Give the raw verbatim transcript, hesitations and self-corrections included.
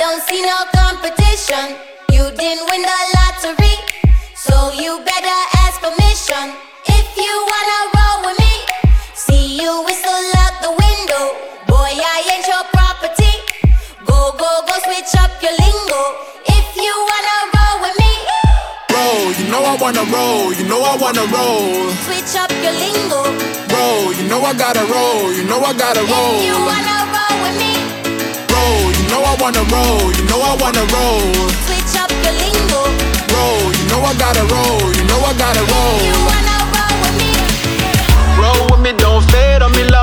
don't see no competition. You didn't win the lottery, so you better ask permission. If you wanna roll with me, see you whistle out the window. Boy, I ain't your property. Go, go, go, switch up your lingo. If you wanna roll with me, roll, you know I wanna roll, you know I wanna roll. switch up your lingo. Roll, you know I gotta roll, you know I gotta roll. If you wanna roll with me, roll, you know I wanna roll, you know I wanna roll. switch up your lingo. Roll, you know I gotta roll, you know I gotta roll. If you wanna roll with me, Roll with me, don't fade on me like